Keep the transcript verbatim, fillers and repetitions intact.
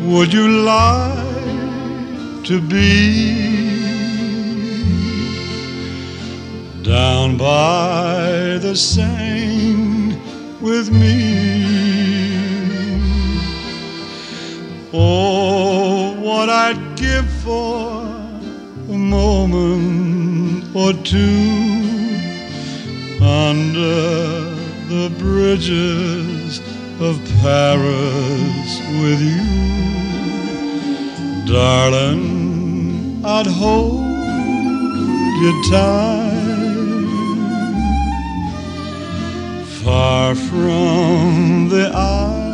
would you like to be down by the Seine with me? Oh, what I'd give for a moment or two under the bridges of Paris with you. Darling, I'd hold you tight, far from the eye